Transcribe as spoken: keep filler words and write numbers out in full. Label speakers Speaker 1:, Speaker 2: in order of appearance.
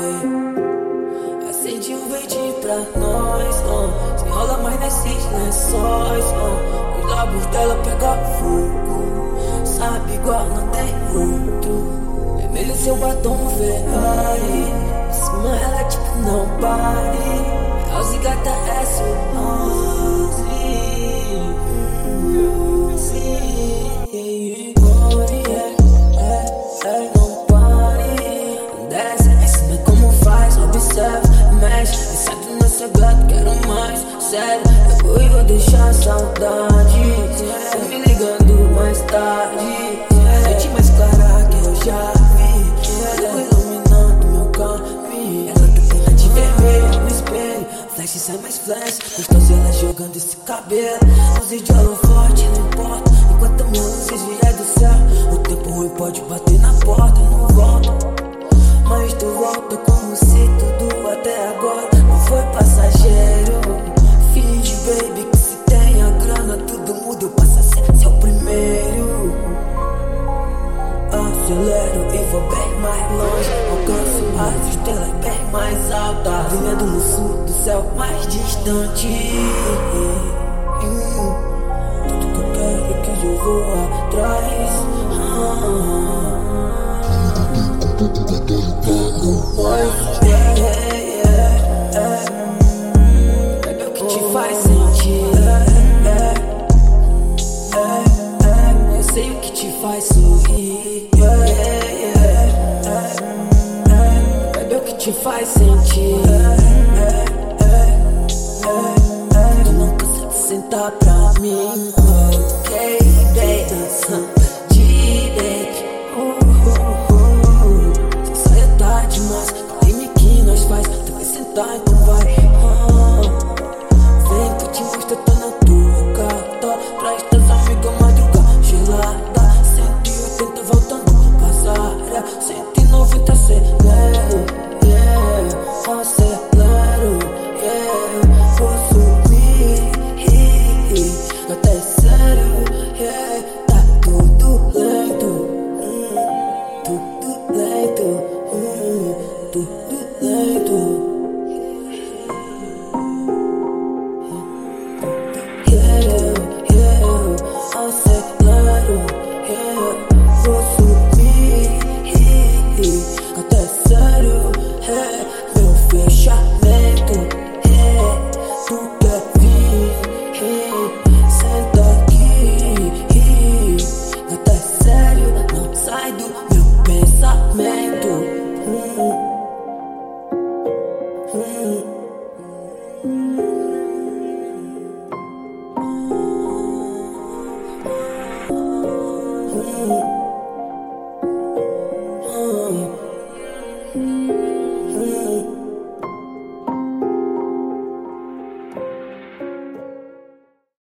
Speaker 1: Acende um verde pra nós, uh. Se enrola mais nesses lençóis, uh. Os lábios dela pegam fogo, sabe igual não tem outro. Vermelho seu batom Ferrari, em cima ela tipo não pare. House gata é seu house. Mexe, sabe no segredo, quero mais. Sério, eu vou, vou deixar saudade. Cê me ligando mais tarde. Noite mais clara que eu já vi. Eu iluminando meu caminho. Ela tá toda de vermelho no espelho. Flash sai mais flash. Gostoso ela jogando esse cabelo. Luzes de holofote, não importa. Enquanto minha luz vier do céu, o tempo ruim pode bater na porta. Eu não volto, mas tu volta como se tudo até agora não foi passageiro. Finge, baby, que se tem a grana tudo muda, eu passo a ser seu primeiro. Acelero e vou bem mais longe, alcanço as estrelas bem mais altas, brilhando no sul do céu mais distante. hum, Tudo que eu quero é que eu vou atrás. ah. Yeah, yeah, yeah. Baby, o que te faz sentir? Yeah, yeah, yeah. Eu sei o que te faz sorrir. Yeah, yeah, yeah. Baby, o que te faz sentir? Yeah, yeah, yeah. Tu não cansa de sentar pra mim. Ok, baby, dançando direito. Mas crime que nós faz, tu vai sentar, então vai. ah. Vem que eu te mostro, tô na tua carta. Traz teus amigos madrugada gelada. Cento e oitenta voltando passada. Cento e noventa acelero, yeah. Acelero, yeah. Vou sumir, até sério, yeah. Tá tudo lento, hum, tudo lento. Tudo lento. Yeah, yeah, acelero, yeah. Vou subir, até sério, é meu fechamento. Yeah. Tu quer vir, senta aqui, até sério, não sai do meu pensamento. Mm-hmm.